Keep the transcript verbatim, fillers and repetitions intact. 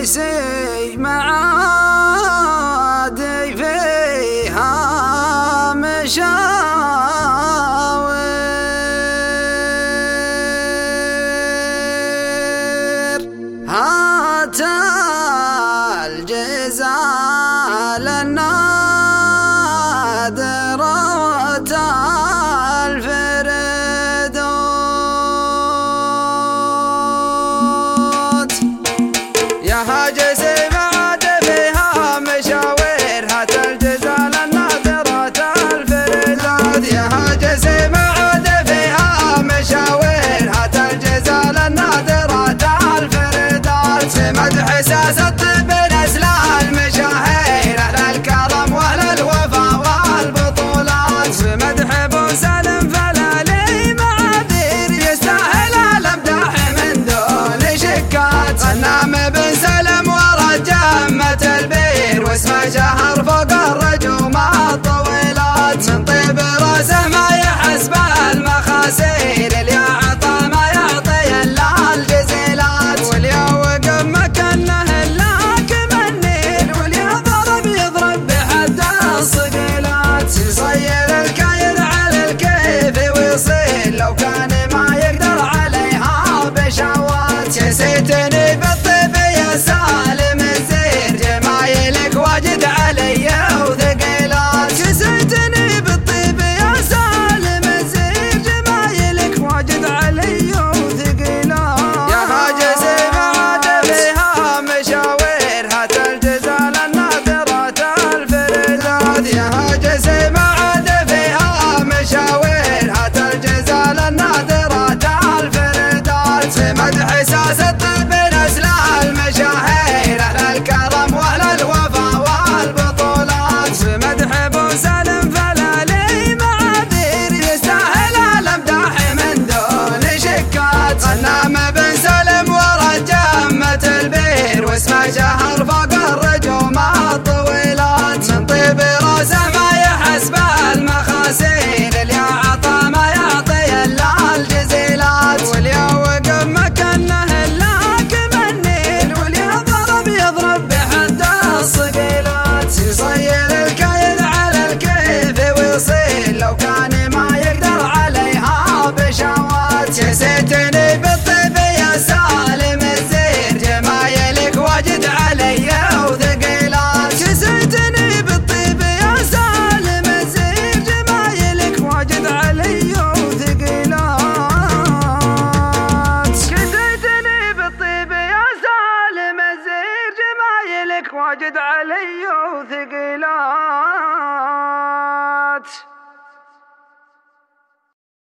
جيسي معادي فيها مشاوير، هات الجزال النادرة والفردوت، يا هاجسي معاد فيها مشاوير، هات الجزال النادرة الفردوت، يا هاجسي معاد فيها مشاوير، هات الجزال النادرة الفردوت، في مدح ساس الطب نسل المشاهير، أهل الكرم وأهل الوفا والبطولات، في مدح أبو سالم فلالي معاذير، يستاهل الأمداح من دون شكات، غنام بن سلم ورا جمة البير، واسمه شهر فوق الرجوم الطويلات، من طيب راسه ما يحس بالمخاسير، اللي أعطى ما يعطي إلا الجزيلات، واللي وقف مكانه إلا كمنير، واللي ضرب يضرب بحد الصقيلات، يصير الكايد على الكيف ويصير لو كان ما يقدر عليها بشوات، يسيتني بالطيب يا سالم الزير، جمايلك واجد علي وثقيلات، يسيتني بالطيب يا سالم الزير، جمايلك واجد علي وثقيلات، يا هاجسي معاد فيها مشاوير، هات الجزال النادرة الفردوت، يا هاجسي معاد فيها مشاوير، هات الجزال النادرة الفردوت، في مدح ساس الطب نسل المشاهير، أهل الكرم وأهل الوفا والبطولات، في مدح أبو سالم فلالي معاذير، يستاهل الأمداح من دون شكات، غنام بن سلم ورا جمة البير، واسمه شهر فوق الرجوم الطويلات، من طيب راسه ما يحس بالمخاسير، اللي أعطى ما يعطي إلا الجزيلات، واللي وقف مكانه إلا كمنير، واللي ضرب يضرب بحد الصقيلات، يصير الكايد على الكيف ويصير لو كان ما يقدر عليها بشوات، يسيتني بالطيب يا سالم الزير، جمايلك واجد علي وثقيلات، يسيتني بالطيب يا سالم الزير، جمايلك واجد علي وثقيلات، يسيتني بالطيب يا سالم الزير، جمايلك واجد علي وثقيلات.